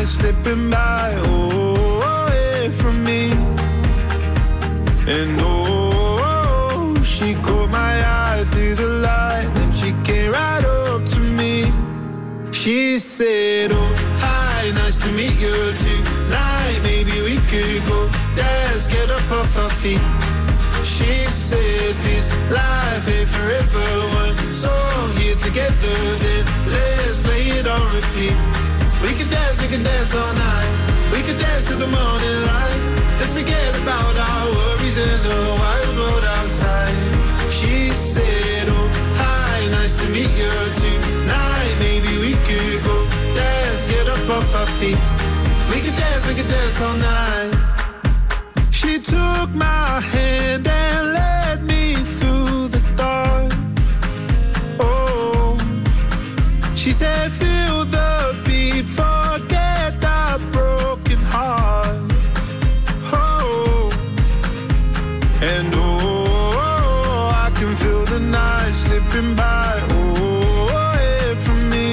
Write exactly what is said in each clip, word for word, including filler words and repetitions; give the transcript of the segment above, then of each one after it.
slipping by, oh, away from me. And oh, she caught my eye through the light, and she came right up to me. She said, oh, hi, nice to meet you tonight. Maybe we could go dance, get up off our feet. She said this life ain't forever, one song here together, then let's play it on repeat. We can dance, we can dance all night, we can dance till the morning light. Let's forget about our worries and the wild road outside. She said, oh, hi, nice to meet you tonight. Maybe we could go dance, get up off our feet. We can dance, we can dance all night. She took my hand and led me through the dark. Oh, she said, feel the beat, forget our broken heart. Oh, and oh, I can feel the night slipping by, oh, away from me.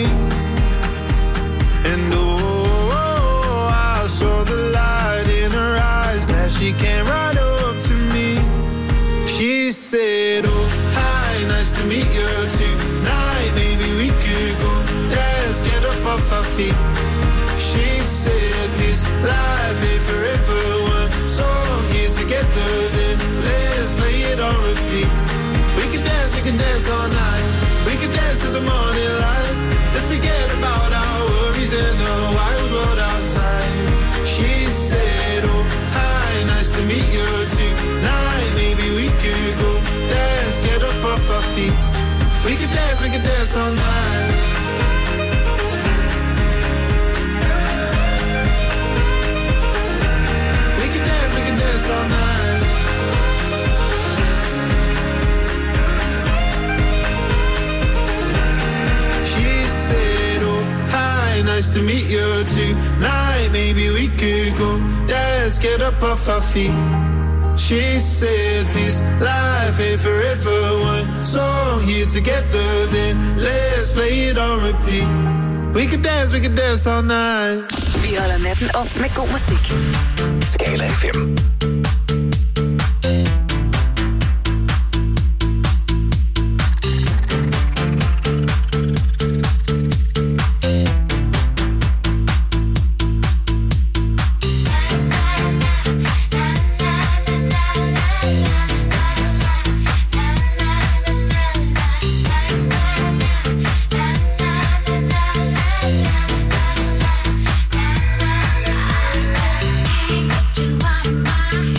And oh, I saw the light in her eyes, that she came right up to me. She said, oh, hi, nice to meet you tonight. Maybe we could go dance, get up off our feet. She said this life ain't forever, one song here together, then let's play it on repeat. We can dance, we can dance all night, we can dance till the morning light. Let's forget about our worries and the wild world outside. She said, oh, hi, nice to meet you tonight. Maybe we could go dance, get up off our feet. We can dance, we can dance all night. We can dance, we can dance all night. She said, oh, hi, nice to meet you tonight. Maybe we could go dance, get up off our feet. She said this life ain't forever, one song here together, then let's play it on repeat. We can dance, we can dance all night. Vi holder natten ung med god musik. Skala F M. You are mine.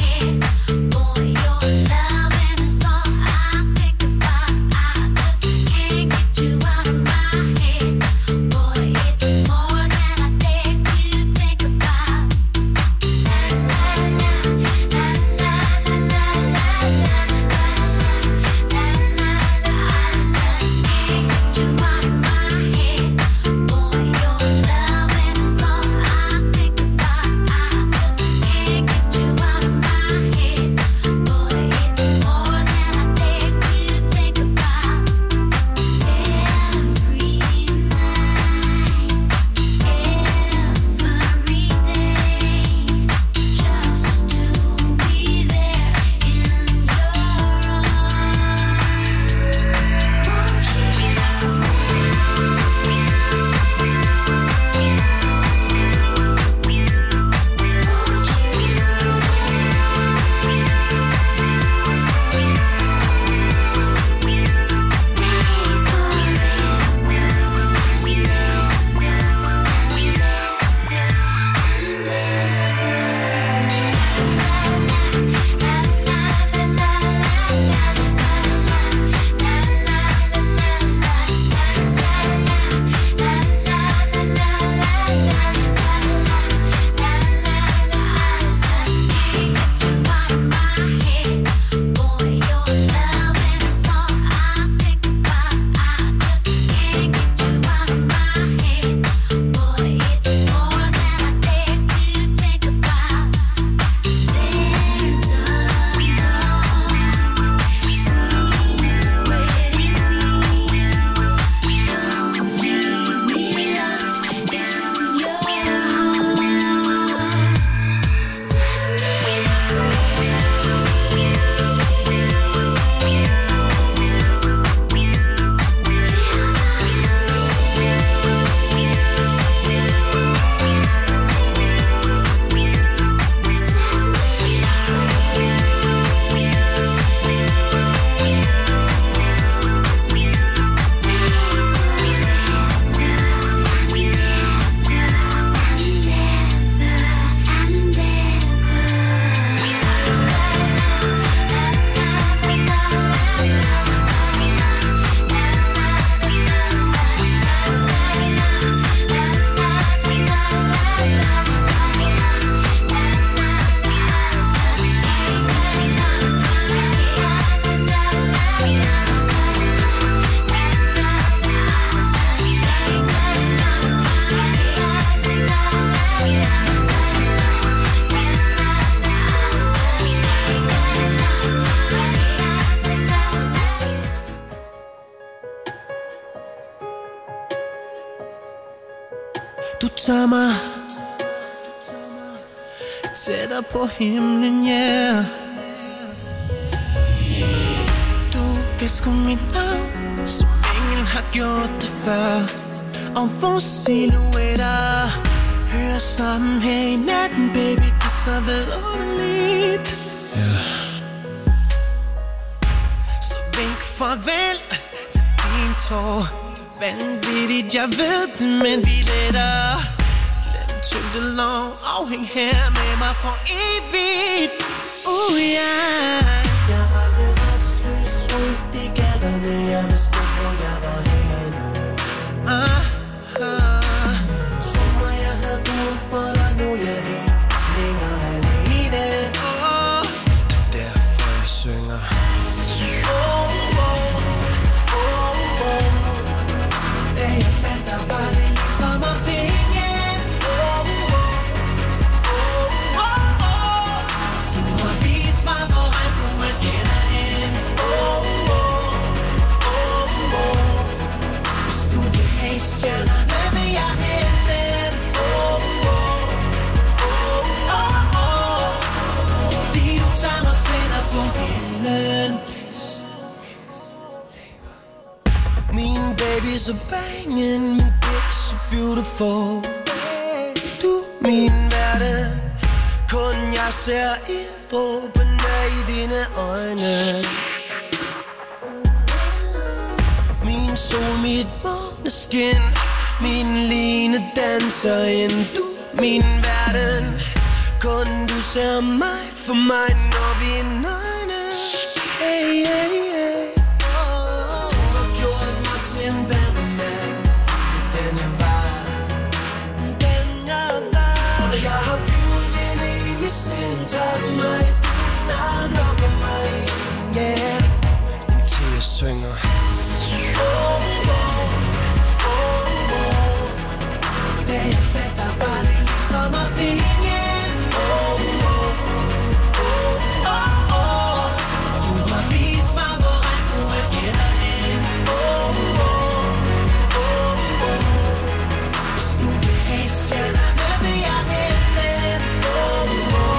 Du tager mig tættere på himlen, yeah. Du visker mit navn, som ingen har gjort det før. Og vores silhuetter hører sammen her i natten, baby, det er så vidunderligt. Yeah. Så vink farvel til din tår. Det er vanvittigt, jeg ved det, men vi letter. Glem tyngdelov og hæng her med mig for evigt. Uh, yeah. Jeg var aldrig restløs rundt i gaderne. Jeg vidste ikke, hvor jeg var henne. Ah, ah. Tro mig, jeg havde brug for dig. Nu er jeg ikke længere alene. Oh. Det er derfor, jeg synger. Oh, oh, oh, oh. Da jeg fandt dig, var det ligesom at finde. Oh, oh, oh, oh. Du har vist mig, hvor regnbuen ender hen. Oh, oh, oh, oh. Hvis du vil have stjernerne, vil jeg hente dem. Oh, oh, oh, oh, oh. Fordi du tager mig tættere på himlen. Min baby så bangin', min bitch så beautiful. Du min verden, kun jeg ser ilddråbene i dine øjne. Min sol, mit måneskin, min line danser ind. Du min verden, kun du ser mig for mig, når vi er nøgne. Hey, hey, hey. Du har gjort mig til en bedre mand, den jeg var, den jeg var. Og jeg har bygget ind i sind, tager du mig i din arm, lukker mig ind, yeah. Indtil jeg synger. Oh, oh, oh, oh. Da jeg fandt dig, var det ligesom at finde. Oh, oh, oh, oh. Du har vist mig, hvor regnbuen ender hen. Oh, oh, oh, oh. Hvis du vil have stjernerne, vil jeg hente dem. Oh,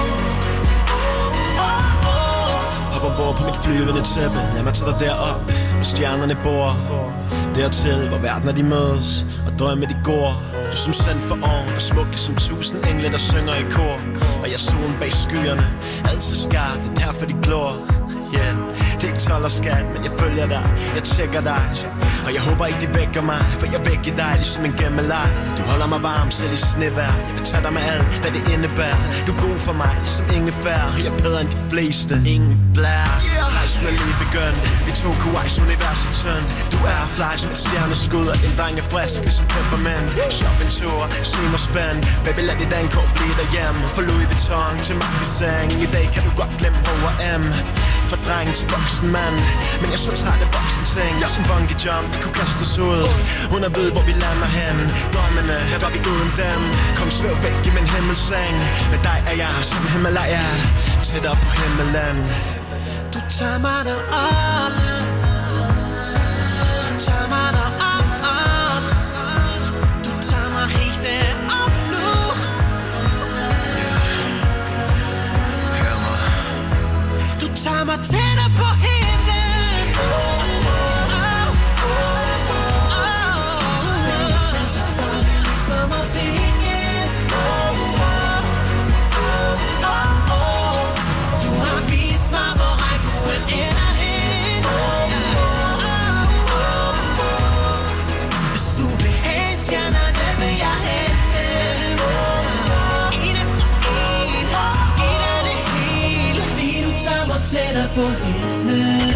oh, oh, oh. Hop ombord på mit flyvende tæppe, lad mig tage dig derop, hvor stjernerne bor. Dertil, hvor verdener de mødes, og drømme de går. Du som sand for oven, og smukke som tusind engle, der synger i kor. Og jeg solen bag skyerne, altid skarp, det er derfor de glor. Yeah, det er ikke told og skat, men jeg følger dig, jeg tjekker dig. Og jeg håber ikke de vækker mig, for jeg vækker dig ligesom en gemmeleg. Du holder mig varm, selv i snevejr. Jeg vil tage dig med alt, hvad det indebærer. Du er god for mig, som ingefær. Og jeg er bedre end de fleste, ingen blær. Rejsen er lige begyndt, vi tog Kuwais universet tyndt. Du er fly som et stjerneskud, og en dreng er frisk ligesom peppermint. Shoppingtur, se mig spænd. Baby, lad dit dankort blive derhjemme. For Louis Vuitton til Marquis. I dag kan du godt glemme H og M. Fra dreng til voksen mand, men jeg er så træt af voksen ting. Jeg som bungee jump, vi kunne kaste os ud. Hun er ved, hvor vi lander hen. Drømmene, her var vi uden dem. Kom svøv væk i min himmelseng. Med dig er jeg som Himalaya, tættere på himmelen. Du tager mig derop, du tager mig derop, du tager mig helt derop nu. Hør mig. Du tager mig tættere på himlen. Oh, oh, oh, oh, oh. Der var det ligesom at finde. Oh, oh, oh, oh. Du har vist mig, hvor regnbuen ender hen. Oh, oh, oh, oh. Hvis du vil have stjernerne, vil jeg hente dem. En efter en, en af det hele. Fordi du tager mig tættere på himlen.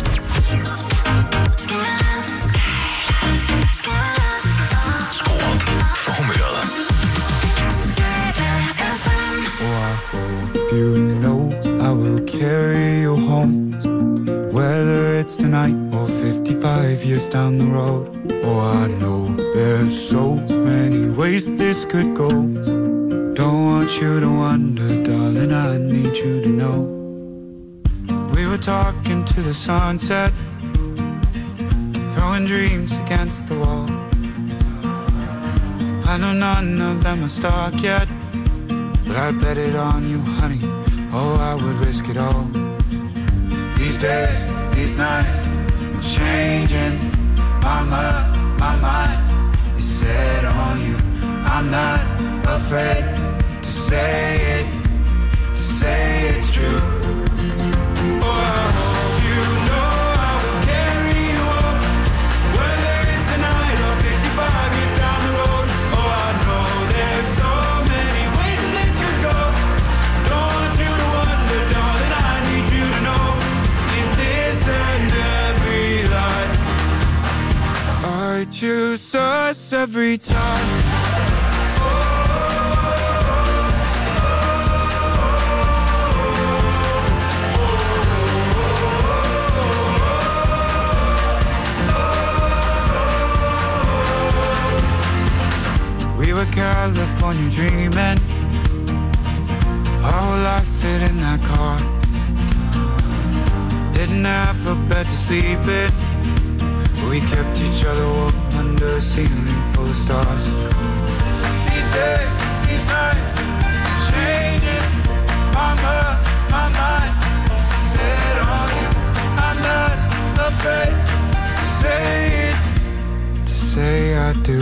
Skru op for humøret. Oh, I hope you know I will carry you home, whether it's tonight or fifty-five years down the road. Oh, I know there's so many ways this could go. Don't want you to wonder, darling, I need you to know. We were talking to the sunset, throwing dreams against the wall. I know none of them are stuck yet, but I bet it on you, honey. Oh, I would risk it all. These days, these nights, I'm changing my mind, my mind is set on you. I'm not afraid to say it, to say it's true. Oh, I hope you know I will carry you home, whether it's tonight or fifty-five years down the road. Oh, I know there's so many ways that this could go. Don't want you to wonder, darling, I need you to know, in this and every life, I choose us every time. We were California dreaming, our whole life fit in that car. Didn't have a bed to sleep in, we kept each other warm under a ceiling full of stars. These days, these nights, changing my mind, my mind set on you. I'm not afraid to say it, to say I do.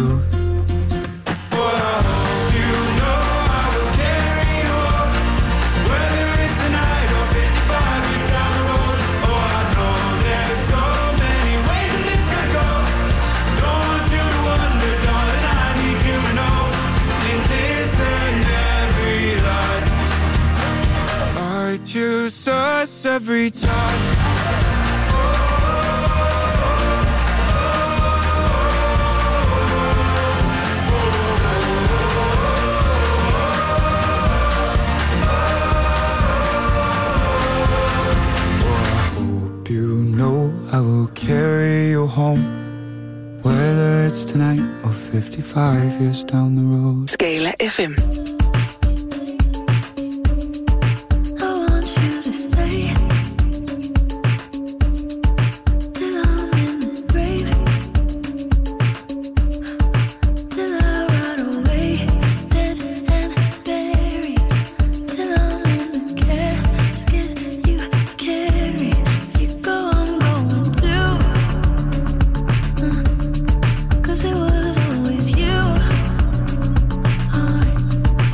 Choose us every time. I will carry you home, whether it's tonight or fifty-five years down the road. Scala F M. Cause it was always you.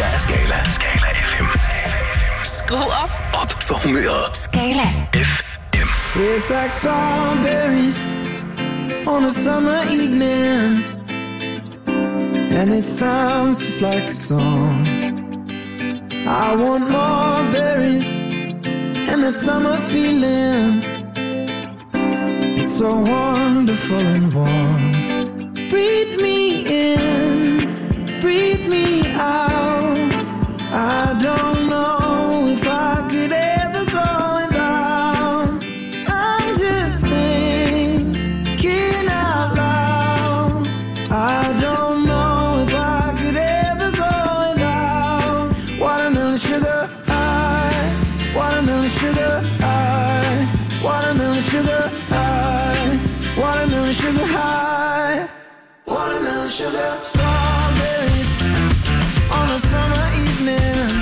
af Skala. Skala F M. Skru op. Op for humøret. Skala F M. Tastes like strawberries on a summer evening, and it sounds just like a song. I want more berries and that summer feeling. It's so wonderful and warm. Breathe me in, breathe me out. I don't know if I could ever go without. I'm just thinking out loud. I don't know if I could ever go without watermelon sugar high, watermelon sugar high, watermelon sugar high, watermelon sugar high, watermelon sugar. Strawberries on a summer evening.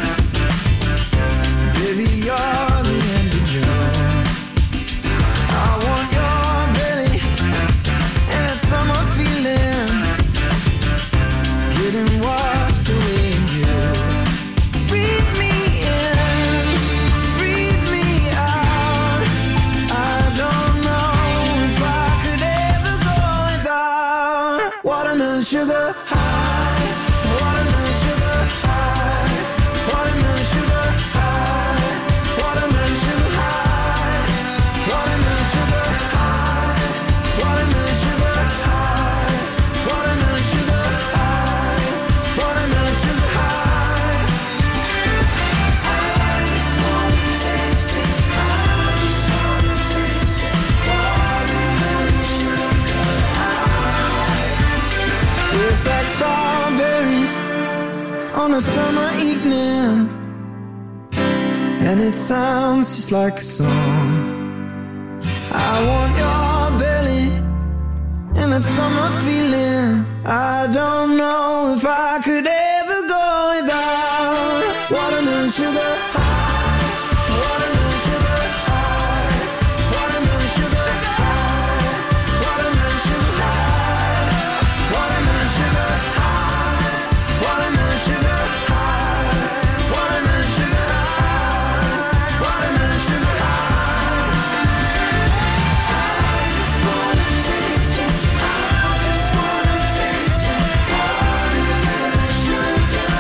Baby, you're the end of June. I want your belly and that summer feeling, getting washed away in you. Breathe me in, breathe me out. I don't know if I could ever go without watermelon sugar high, watermelon sugar high, watermelon sugar high, watermelon sugar high, watermelon sugar high, watermelon sugar high, watermelon sugar high, watermelon sugar high. I just wanna taste it, I just wanna taste it, watermelon sugar high. Tastes like strawberries on a summer evening, and it sounds just like a song. I want your belly and that summer feeling. I don't know if I could ever go without watermelon sugar high, watermelon sugar high, watermelon sugar high, watermelon sugar high, watermelon sugar high, watermelon sugar high, watermelon sugar high, watermelon sugar high. I just wanna taste it, I just wanna taste it, watermelon sugar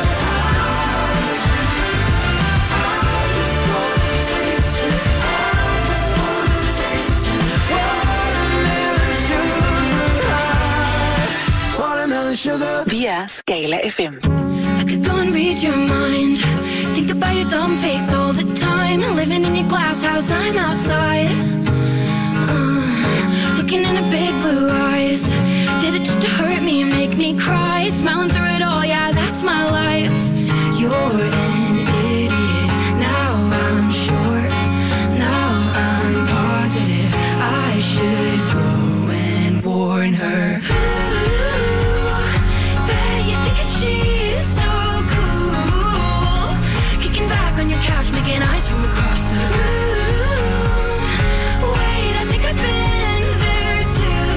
high. I just wanna taste it, I just wanna taste it, watermelon sugar high, watermelon sugar. Vi er Skala F M. I could go and read your mind, think about your dumb face all the time. Living in your glass house, I'm outside, uh, looking into big blue eyes. Did it just to hurt me and make me cry? Smiling through it all, yeah, that's my life. You're an idiot, now I'm sure, now I'm positive I should go and warn her. Ooh, bet you think that she's so cool, kicking back on your couch, making eyes from across the room. Wait, I think I've been there too.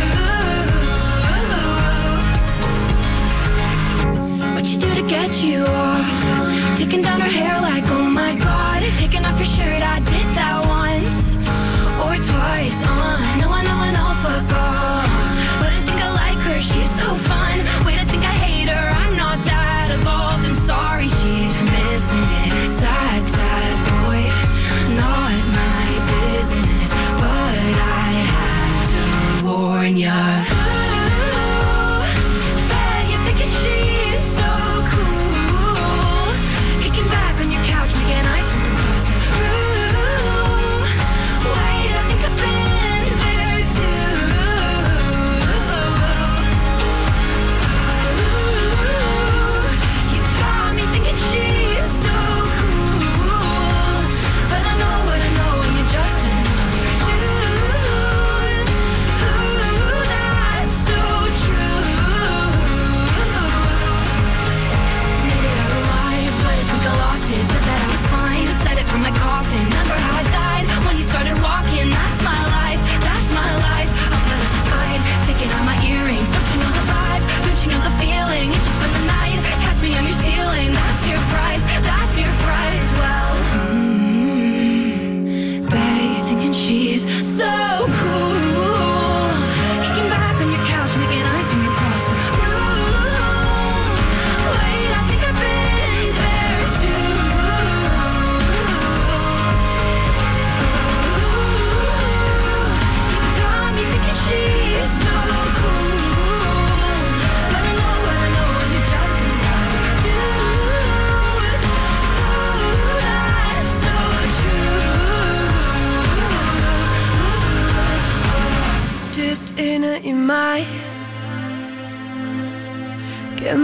What you do to get you off? Taking down her hair like, oh my god. Taking off your shirt, I did that once or twice. Uh, no, I know and I'll fuck off, but I think I like her, she's so fun. Wait, I think I hate her, I'm not that evolved. I'm sorry, she's missing it. Sad, sad boy, not my business, but I had to warn ya. Ooh, bet you're thinking she's so cool, kicking back on your couch, making eyes from across the room. Wait, I think I've been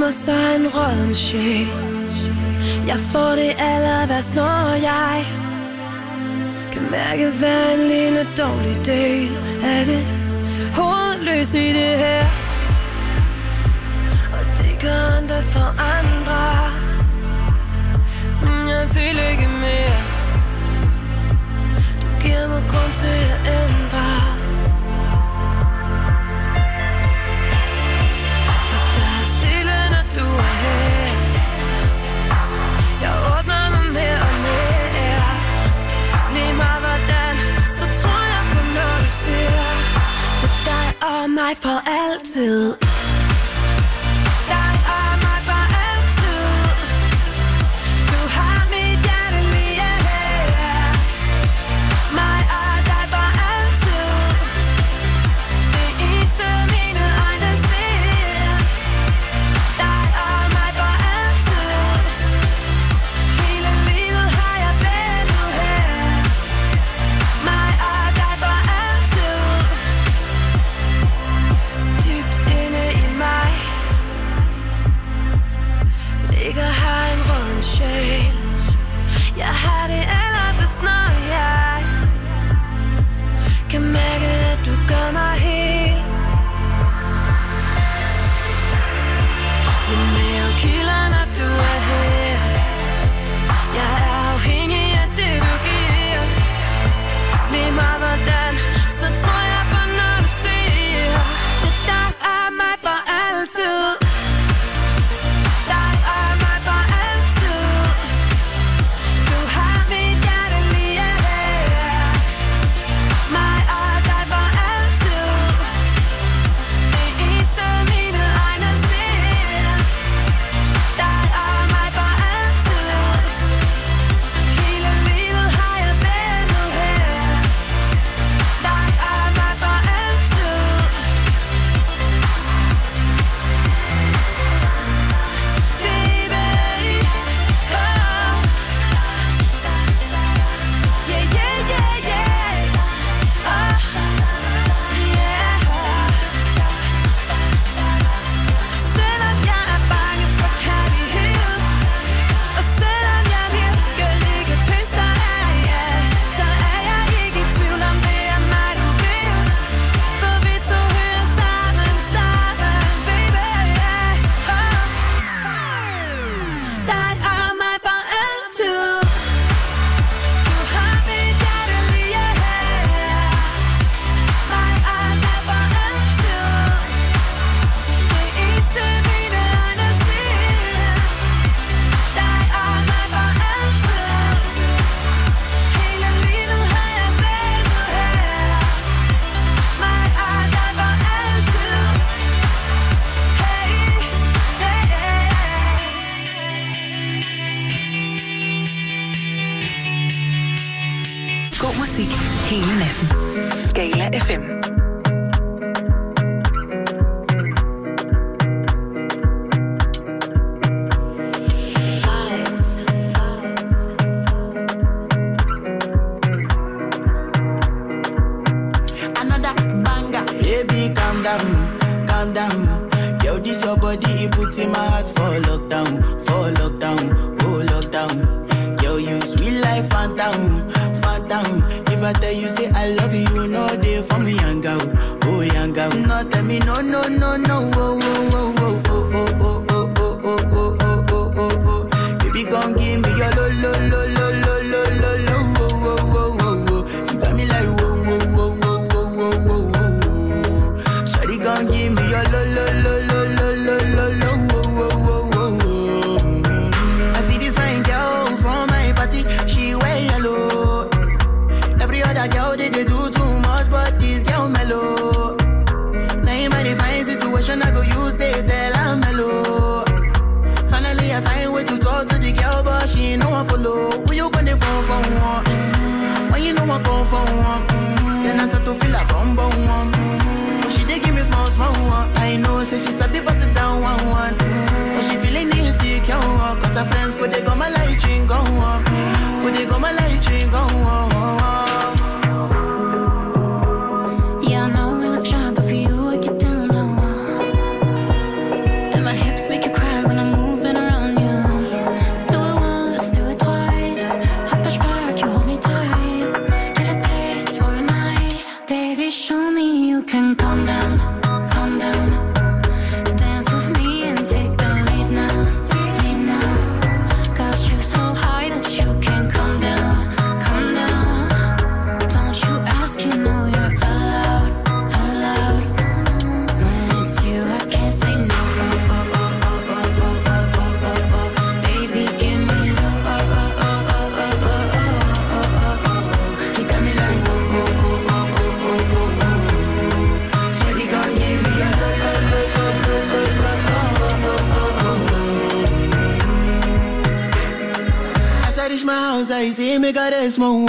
gemmer sig en rådden sjæl. Jeg får det aller værst, når jeg kan mærke hver en lille dårlig del af det hovedløse i det her. Og det gør ondt for andre, men jeg vil ikke mere. Du giver mig grund til at ændre. For der er stille, når du er her. Jeg åbner mig mere og mere. Lige meget hvordan, så tror jeg på noget du siger. Det er dig og mig for altid. Jeg har det allerbedst, når jeg kan mærke, at du gør mig helt. Min mave kilder, når du er her. Jeg er afhængig af det, du giver. Lige meget hvordan, så tror jeg på, når du siger. Det der er mig for altid. Hele natten. Skala F M. Another banger, baby, calm down, calm down. Yo, this your body, it puts in my heart for lockdown, for lockdown, oh lockdown. Yo, you sweet life, phantom, phantom. If I tell you say I love you, no day for me, young girl, oh young girl. No tell me no, no, no, no, oh, oh, oh, oh, oh, oh, oh, oh, oh, oh, oh, oh, oh, oh. Baby, gon' give me your lo, lo, lo, lo, lo, lo, lo, lo, oh, oh, oh, oh, oh. You got me like whoa, whoa, whoa, whoa, whoa, whoa, whoa, whoa. Shawty gon' give me your lo, lo, lo, lo, lo, lo, lo, lo, oh, oh, oh, oh, oh. I see this fine girl from my party, she wear yellow. Every other girl they, they do too much, but this girl mellow. Now in my divine situation, I go use they tell I'm mellow. Finally I find way to talk to the girl, but she ain't no one follow. Who you gonna phone for one? Mm-hmm. When you know I come for one, mm-hmm. Then I start to feel a bum bum one. Mm-hmm. But she they give me small small one. I know, say she's a bit sit down one one. Mm-hmm. But she feeling insecure, cause her friends could they go my light ring go on. Could they go my light ring go on. Yeah, I know we look shy, but for you I get down low. And my hips make you cry reach my house, I say, make her rest more.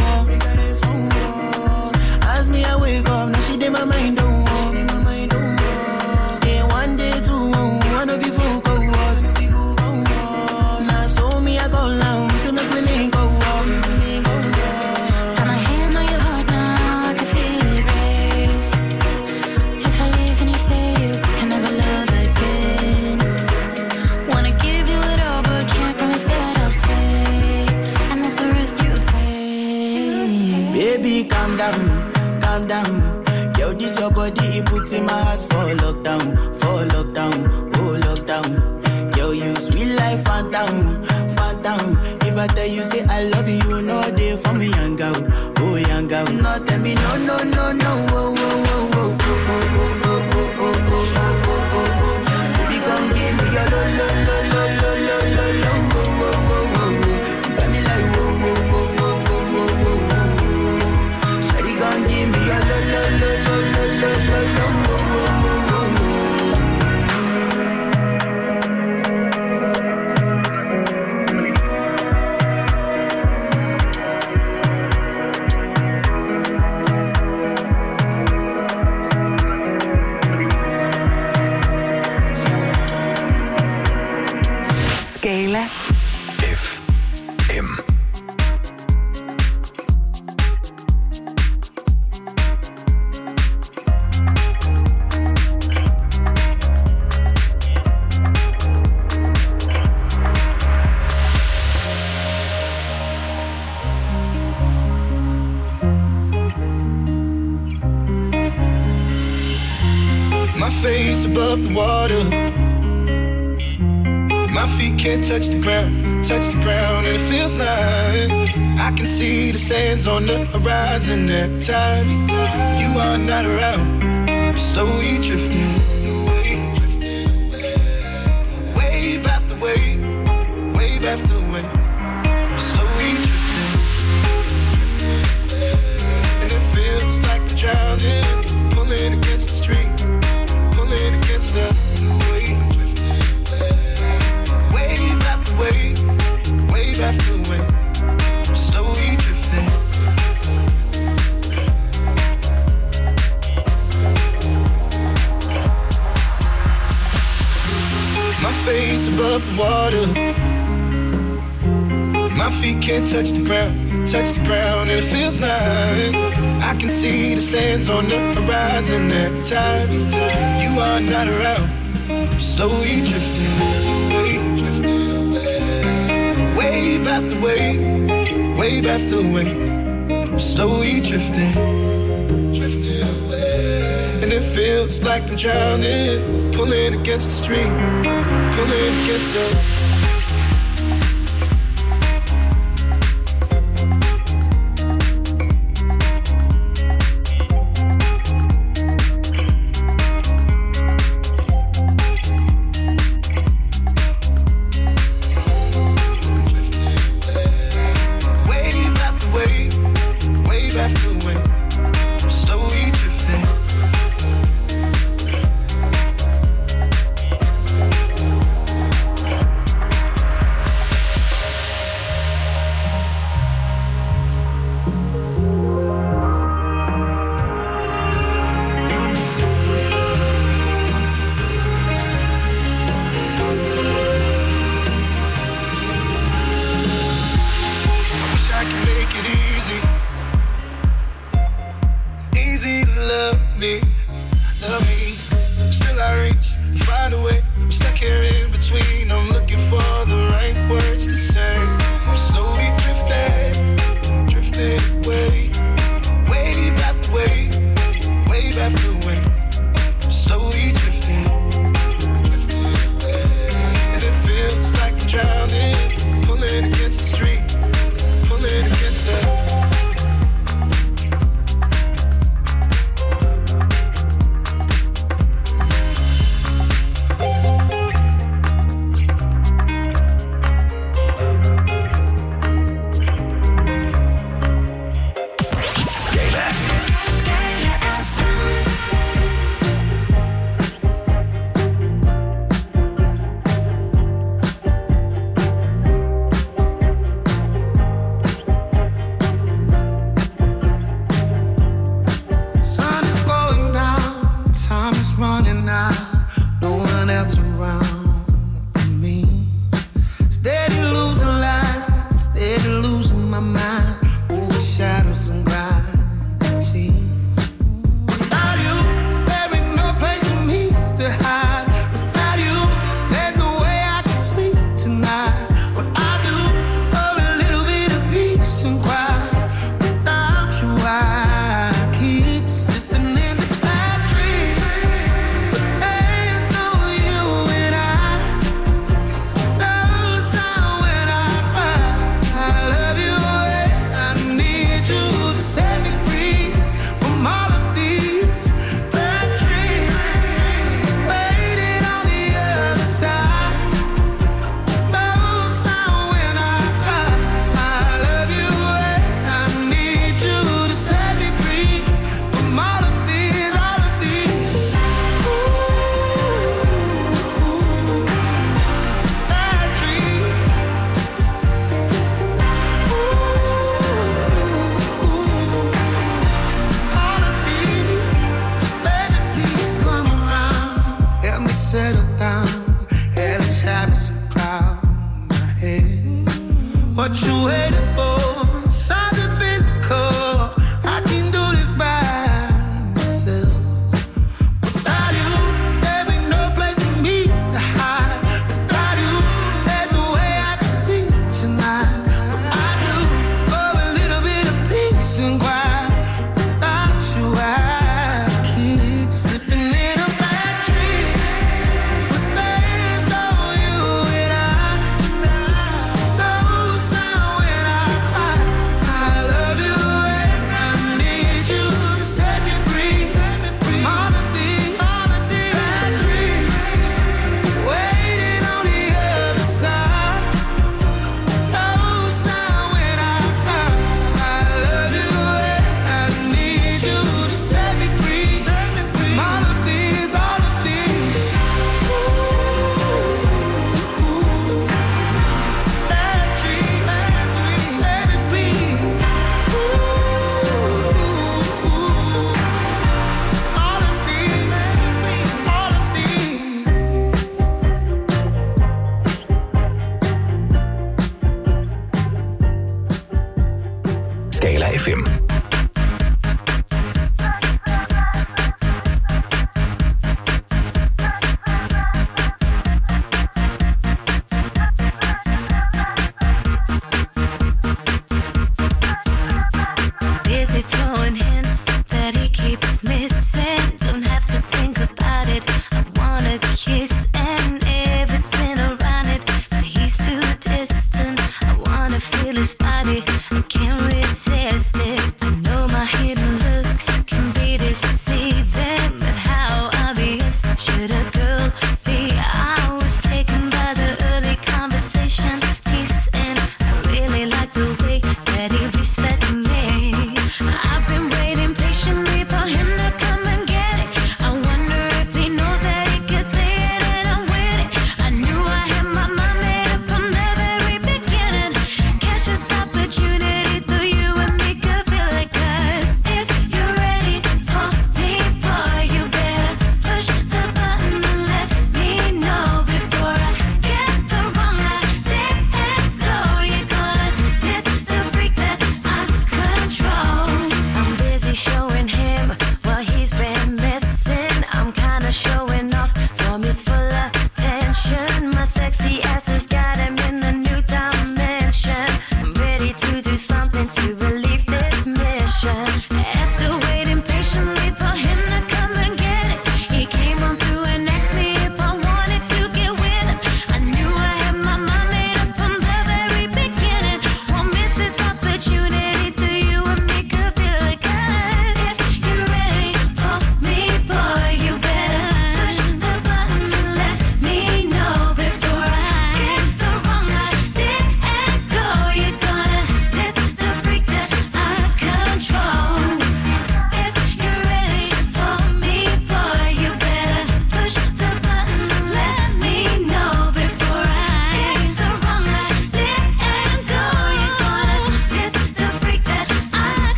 As me, I wake up, now she did my mind, don't walk. Then one day, two, one of you folk go us. Now, so me, I go down, so make me link go walk. Got my hand on your heart now, I can feel it race. If I leave, then you say you can never love again. Wanna give you it all, but can't promise that I'll stay. And that's a risk you take. Baby, calm down, calm down. Yo, this your body, it puts in my heart for lockdown, for lockdown, oh lockdown. Yo, you sweet life, phantom, phantom. If I tell you, say I love you, you know they for me, young girl, oh young girl. No, tell me, no, no, no, no, oh, oh, oh, oh, oh, oh, oh, oh, oh, oh, oh, oh, oh. Baby, come give me your lo, lo, lo, lo, lo, lo, lo, lo, oh, oh, oh, oh. You got me like, oh, oh, oh, oh, oh, oh, oh, oh. Shawty, come give me your lo, lo, lo, lo, lo, lo, lo, lo, oh, oh, oh, oh, oh. Skala F M. My face above the water, my feet can't touch the ground, touch the ground, and it feels like I can see the sands on the horizon every time you are not around. I'm slowly drifting away, wave after wave, wave after wave. I'm slowly drifting, and it feels like I'm drowning, pulling against the stream, pulling against the wave. Wave after wave, wave after wave, I'm slowly drifting. My face above the water, my feet can't touch the ground, touch the ground, and it feels like I can see the sands on the horizon every time you are not around. I'm slowly drifting away, drifting away. Wave after wave, wave after wave, I'm slowly drifting, drifting away. And it feels like I'm drowning, pulling against the stream, pulling against the my mind, overshadows and gravity. Without you, there ain't no place for me to hide. Without you, there's no way I can sleep tonight. What I do for a little bit of peace and quiet. Without you, I keep slipping into bad dreams. But there's no you and I. No sound when I cry. I love you and I need you to set me free from all of these bad dreams. Waiting on the other side. No sound when I cry. I love you and I need you to set me free from all of these, all of these bad dreams. All of these, baby, please come around. Help me settle down. Hell is having some cloud in my head. What you waiting for? Something physical. I can do this by myself. Without you, there ain't no place for me to hide. Without you, there's no way I can sleep tonight. What I do for a little bit of peace and quiet. Without you, I keep slipping in a bad dream. But there's no you and I. No sound when I cry. I love you and I need you to set me free from all of these, all of these bad dreams. Waiting on the other side. No sound when I cry. I love you and I need you to set me free from all of these, all of these bad dreams, bad dreams. Baby, please. All of these, all of these. Skala F M. Busy throwing hints that he keeps missing. Don't have to think about it. I wanna kiss and everything around it, but he's too distant. I wanna feel his body. I can't resist it. I know my hidden looks can be deceiving, but how obvious should a girl be? I was taken by the early conversation piece, and I really like the way that he respected me. I've been waiting patiently for him to come and get it. I wonder if he knows that he can say it and I'm with it. I knew I had my mind made up from the very beginning. Catch this opportunity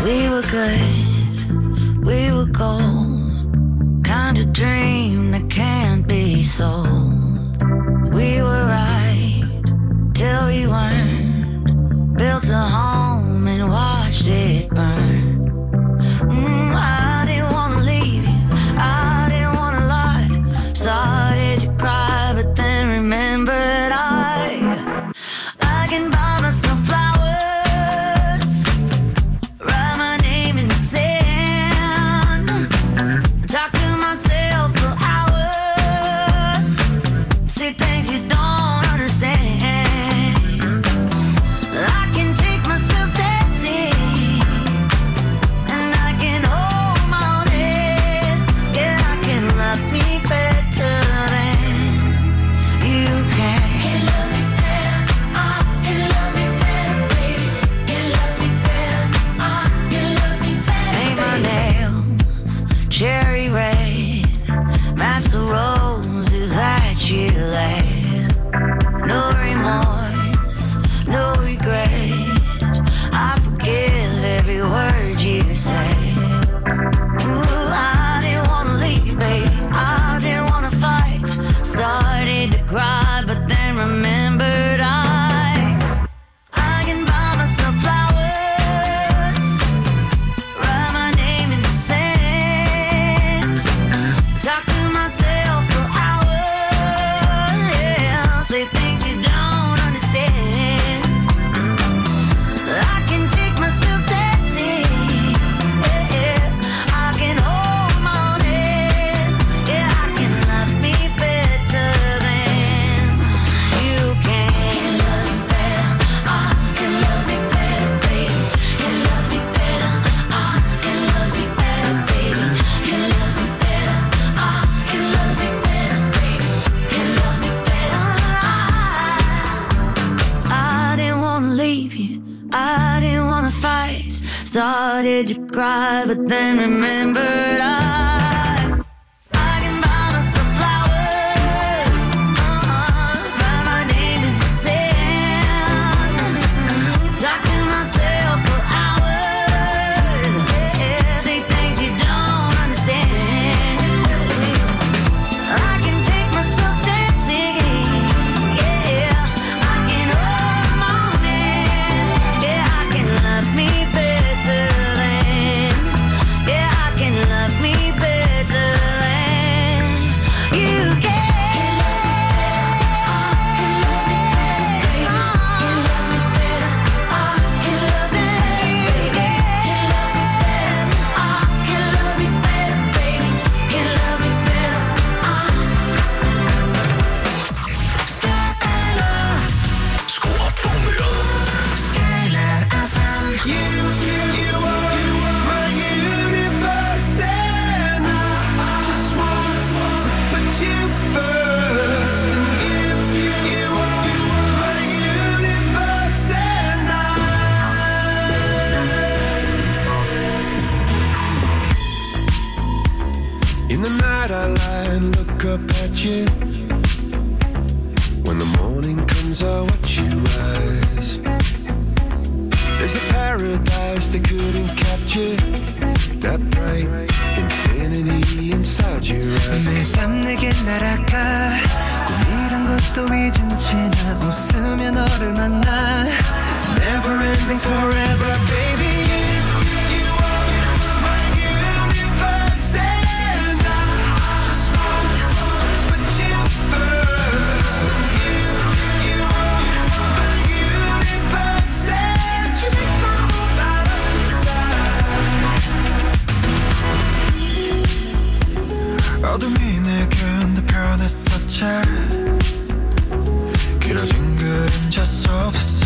We were good, we were gold, kind of dream that can't be sold. We were right till we weren't, built a home and watched it burn. Mm, I didn't wanna leave you, I didn't wanna lie. Started to cry, but then remembered I I can buy myself flowers, write my name in the sand, talk to myself for hours, see things you don't understand. I can take myself dancing, and I can hold my own head. Yeah, I can love me better than you can. Can love me better, I can love me better, baby. Can love me better, I can love me better. Paint my nails cherry red, match the roses that you laid. No remorse, no regret, I forgive every word you say. Ooh, I didn't wanna leave, babe, I didn't wanna fight. Started to cry, but then remembered I I can buy myself flowers, write my name in the sand, talk to myself for hours, yeah, say things you don't understand. I can take myself dancing, yeah, yeah. I can hold my own head, yeah, I can love me better than you can. Can love me better, I can love me better, baby. Can love me better, I can love me better, baby. Can love me better, I can love me better, baby. Can love me better, I I didn't wanna leave you, I didn't wanna fight. Started to cry, but then remembered I I can buy myself flowers, uh-uh, write my name in the sand, talk to myself for hours, yeah, say things you don't understand. I can take myself dancing, yeah, I can hold my own hand, yeah, I can love me better than, yeah, I can love me better than you can. Can love me better, I can love me better, I can love me better, baby. Can love me better, Skru op for humøret. Skala F M. You, you, you are, you are my universe, and I just want to put you first. And you, you, you are, you are my universe, and I. In the night I lie and look up at you. When the morning comes I watch you rise. There's a paradise they couldn't capture, that bright infinity inside your eyes. 매일 밤 내게 날아가 꿈이란 것도 잊은 채 나 웃으며 너를 만나. Never ending forever, baby. You are my universe, and I just want to put you first. You, you are my universe, and you make my whole life inside. 어둠이 내겐 더 변했었지. 길어진 그림자 속에서.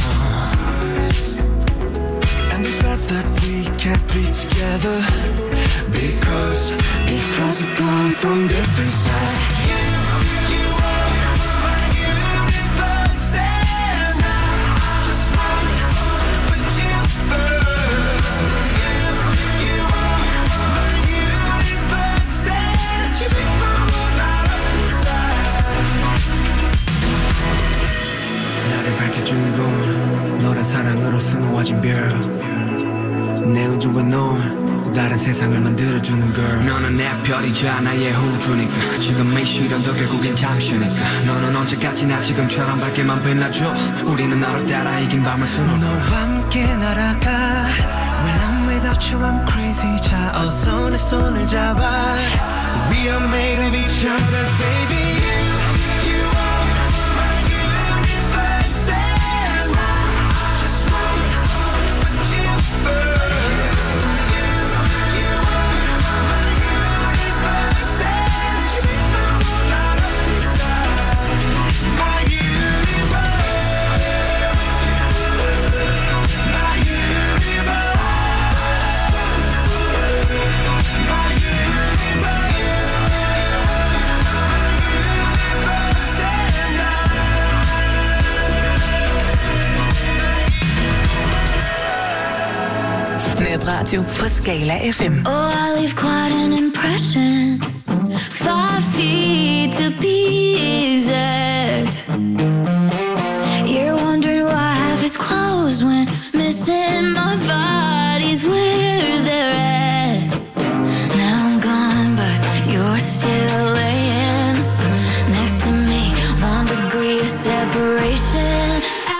And they said that we can't be together because because we've gone from different sides. You, you are my universe, and I just want to put you first. You, you are my universe, and you make my world light up inside. 나를 밝혀주는 건 너란 사랑으로 수놓아진 별. 내 우주와 넌 또 다른 세상을 만들어주는 girl. 너는 내 별이자 나의 호주니까 지금 이 시련도 결국엔 잠시니까 너는 언제까지나 지금처럼 밝게만 빛나줘. 우리는 너를 따라 이긴 밤을 수놓고 너와 함께 날아가. When I'm without you I'm crazy. 자 어서 내 손을 잡아. We are made of each other baby. Radio på Skala F M. Oh, I leave quite an impression. Five feet to be exact. You're wondering why half is closed when missing my body's where they're at. Now I'm gone, but you're still laying next to me. One degree of separation.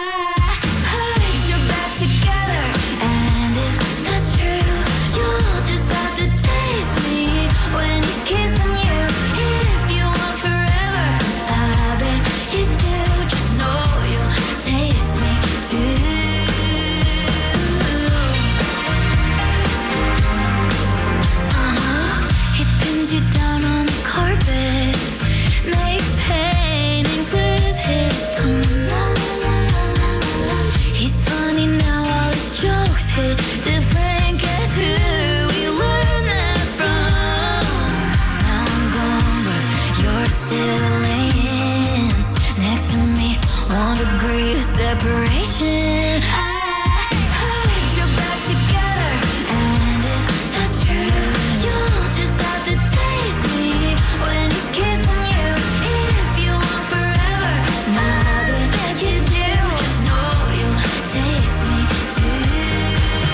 Separation. I heard you're back together, and if that's true, you'll just have to taste me when he's kissing you. If you want forever, now that you do, just know you'll taste me too.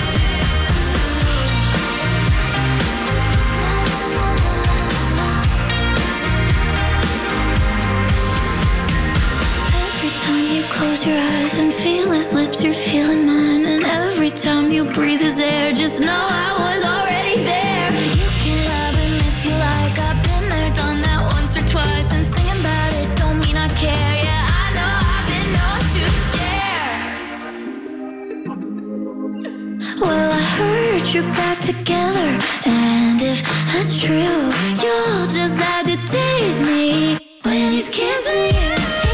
Every time you close your eyes and feel his lips, you're feeling mine. And every time you breathe his air, just know I was already there. You can love him if you like. I've been there, done that once or twice. And singing about it don't mean I care. Yeah, I know I've been known to share. Well, I heard you're back together, and if that's true, you'll just have to taste me when he's kissing you.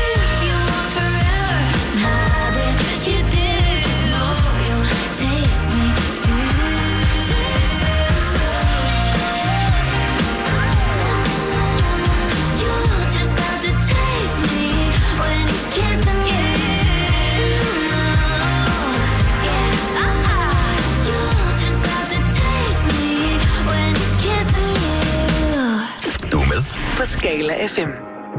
På Skala F M.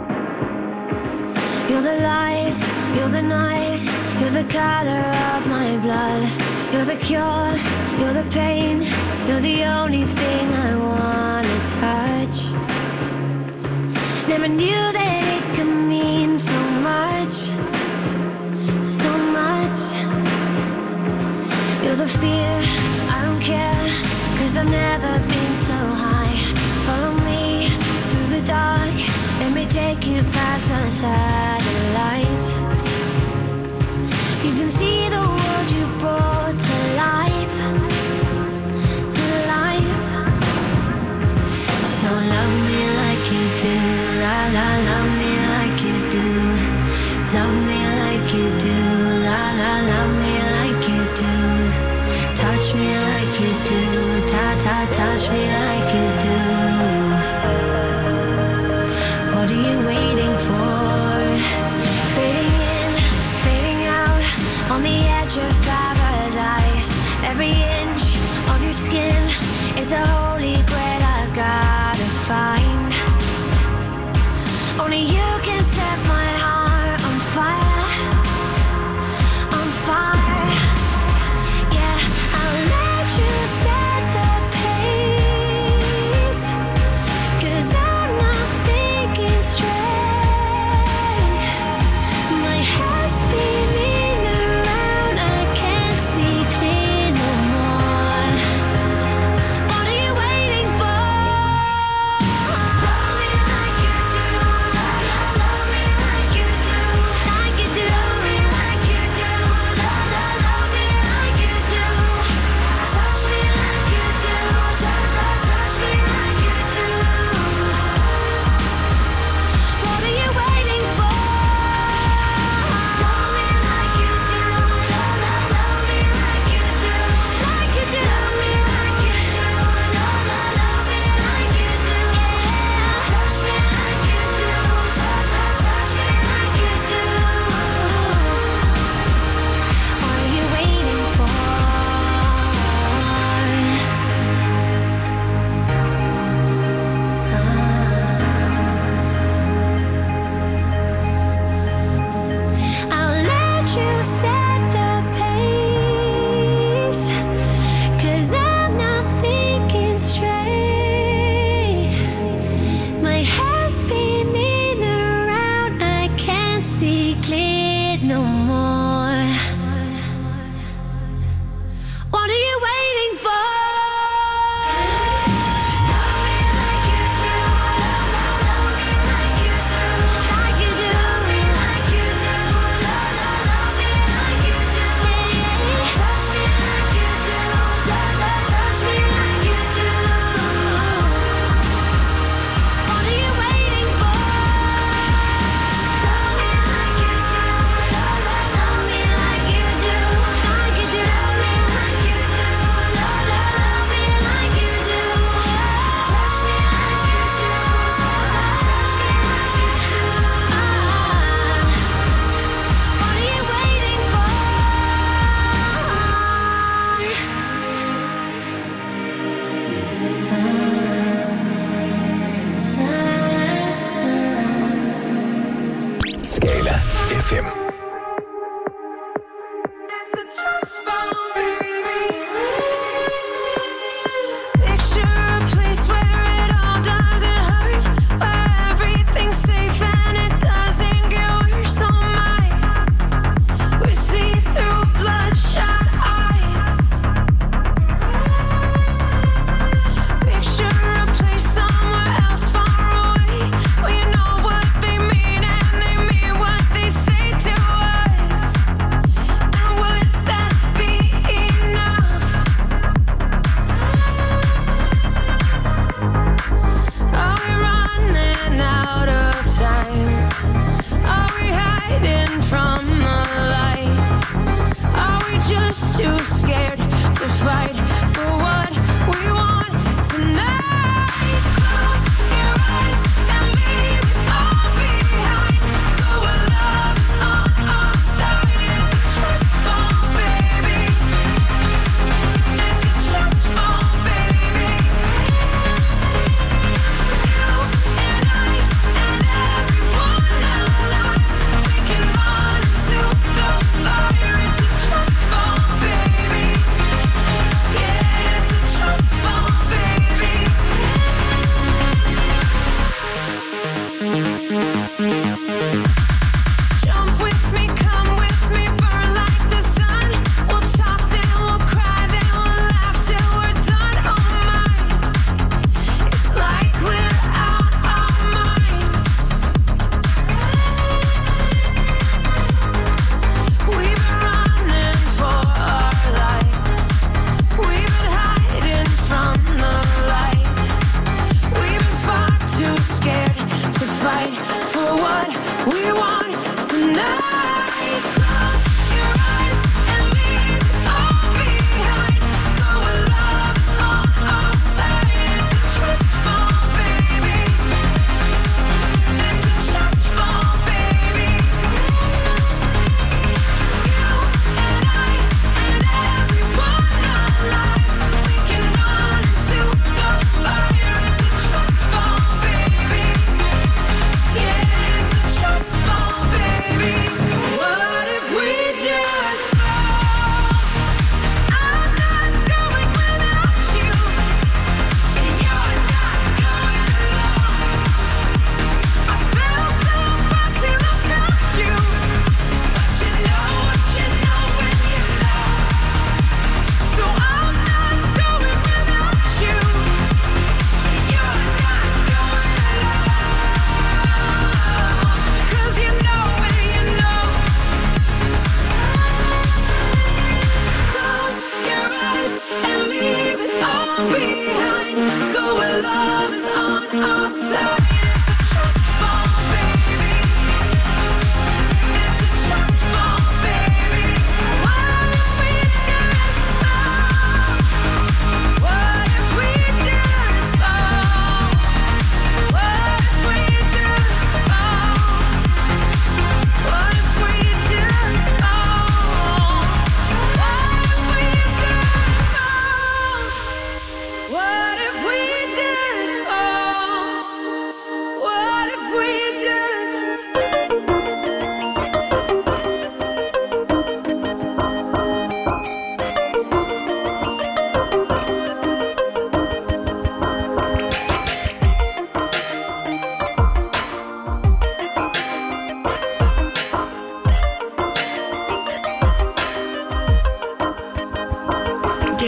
You're the light, you're the night, you're the color of my blood. You're the cure, you're the pain, you're the only thing I wanna touch. Never knew that it could mean so much, so much. You're the fear, I don't care, 'cause I've never been so high. Follow me through the dark, let me take you past the satellites. You can see the world you brought to life, to life. So love me like you do, la la, love me like you do. Love me like you do, la la, love me like you do. Touch me like you do, ta ta, touch me like you do. What are you waiting for? Fading in, fading out, on the edge of paradise. Every inch of your skin is a holy grail I've gotta find. Only you can set my heart on fire, on fire. Yeah, I'll let you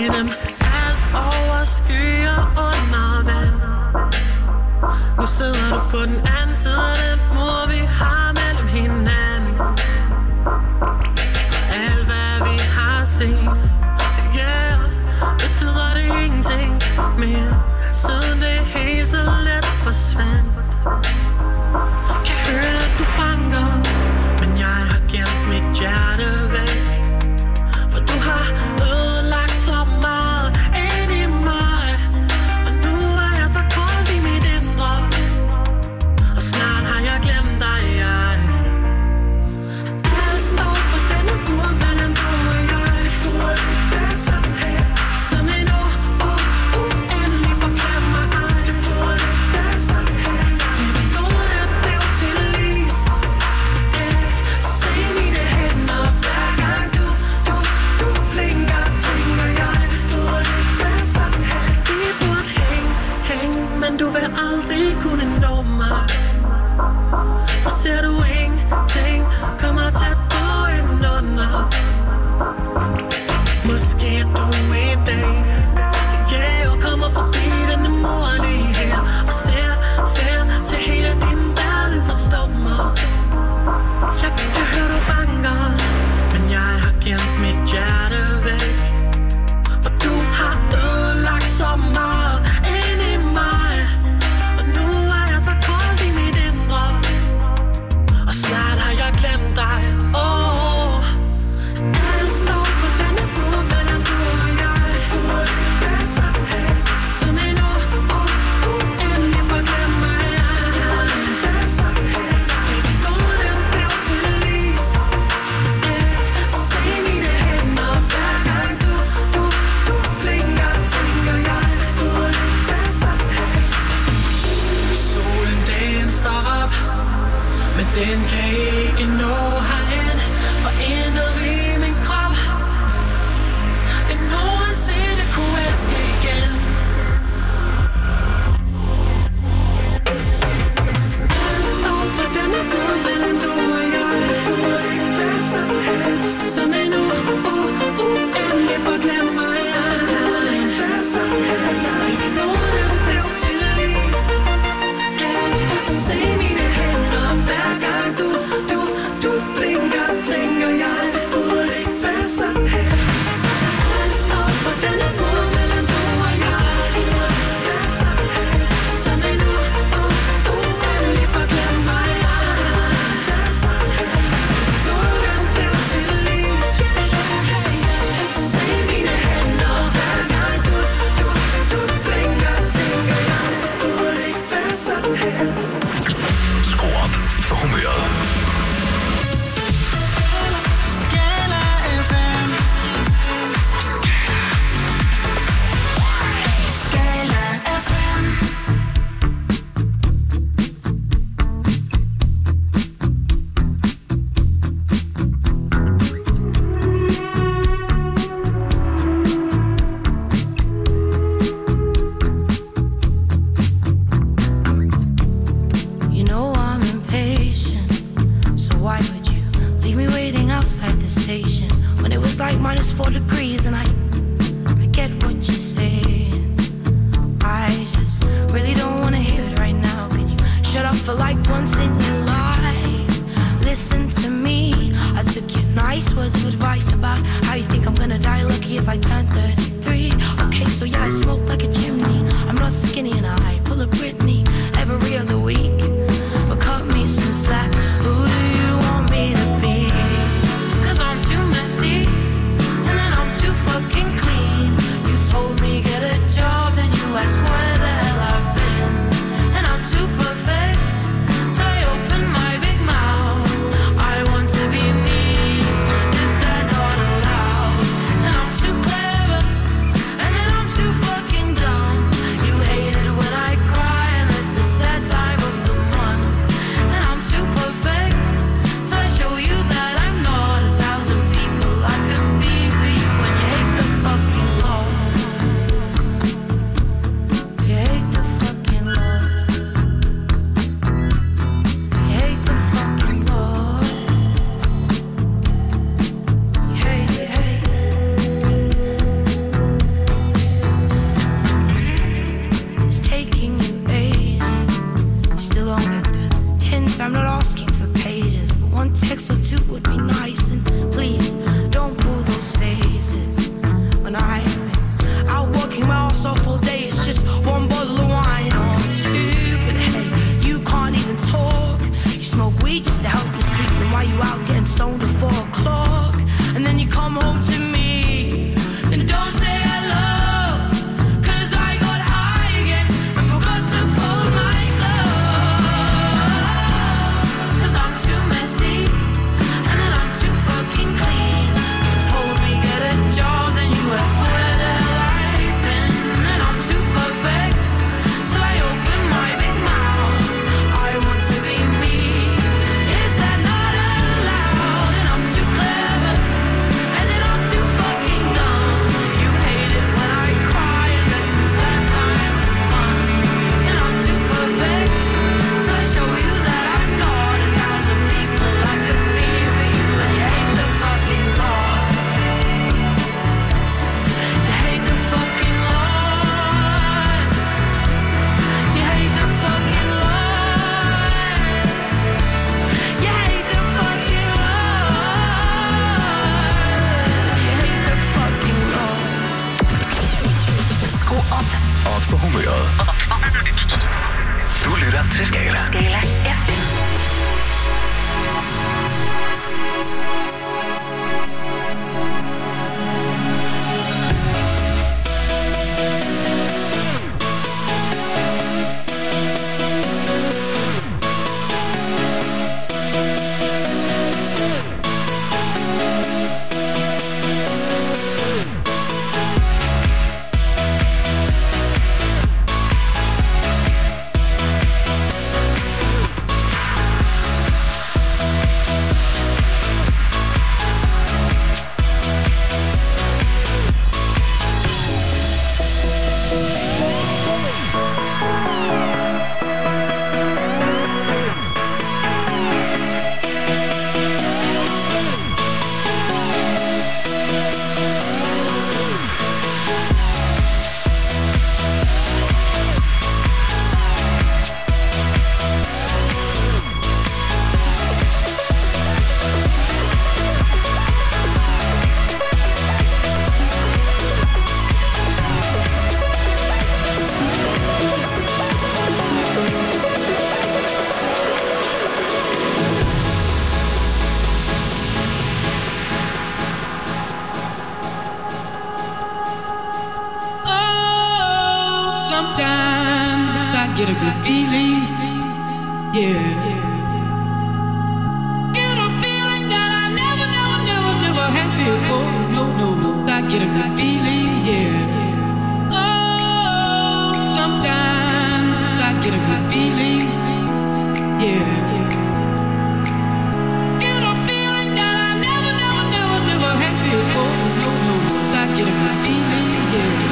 Gennem alt over skyer under vand. Nu sidder du på den anden side af den mur, vi har mellem hinanden. Og alt hvad vi har set, yeah, betyder det ingenting mere. Siden det helt så let forsvandt. Kan høre at du banker, men jeg har gemt mit hjerte væk. For du har ødelagt så meget ind i mig. Og nu er jeg så kold i mit indre. Og snart har jeg glemt dig, jeg. Alt står på denne mur mellem du og jeg. Burde være sådan her. Som en år og uendelig forklemmer ej. Det burde være sådan her. Mit blod det blev til is. Se mine hænder hver gang du, du, du blinker, tænker jeg. Burde være sådan her. Vi burde hænge, hænge, men du vil aldrig kunne nå mig. For ser du ingenting, kommer tæt på en under. Måske er du en dag, yeah, og kommer forbi denne mur lige her. Og ser, ser til hele din verden, forstår mig. Jeg kan høre du banker, men jeg har gemt mit hjerte væk. For du har ødelagt så meget ind i mig. Og nu er jeg så kold i mit indre. Og snart har jeg glemt dig, åh. Alt står på denne mur mellem du og jeg. Burde være sådan her. Som en år og uendelig forglemmer jeg. Burde være sådan her. Mit blod det blev til is. Se mine hænder hver gang du, du, du blinker, tænker jeg. Burde være sådan her. Solen den står op, men den kan ikke nå herind. For intet ved min krop vil nogensinde kunne elske igen. Alt står på denne mur mellem du og jeg. Burde ikke være sådan her. Som en år og uendelig forglemmer jeg. Burde ikke være sådan her. Mit blod det blev til is. Se mine hænder hver gang du, du, du blinker, tænker jeg. Det burde ikke være sådan her. Alt står på denne mur mellem du og jeg. Burde ikke være sådan her. Som en år og uendelig forglemmer jeg. Burde ikke være sådan her. Blod det blev til is. Se mine hænder hver gang du, du, du blinker, tænker jeg. Det burde ikke være sådan her. Skru op for humøret. Skala F M. Skala F M. You know I'm impatient, so why would you leave me waiting outside the station when it was like minus four degrees? And I, I get what you're saying. I just really don't wanna hear it right now. Can you shut up for like once in your life? Listen to me. I took your nice words of advice about how you think I'm gonna die lucky if I turn thirty-three. Okay, so yeah, I smoke like a chimney. I'm not skinny and I pull a Britney every other week. But cut me some slack. Who do you want me to be? 'Cause I'm too messy and then I'm too fucking clean. You told me get a job and you asked where the hell I've been. And I'm too perfect till I open my big mouth. I want to be me. Is that not allowed? And I'm too clever and then I'm too fucking Op. Op for humøret. Du lytter til Skala. Skala F M. Get a good feeling, yeah. Get a feeling that I never, never, never, never had before. No, no, no. I get a good feeling, yeah. Oh, sometimes I get a good feeling, yeah. Get a feeling that I never, never, never, never had before. No, no, no. I get a good feeling, yeah.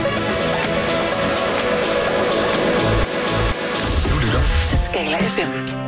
Skala F M.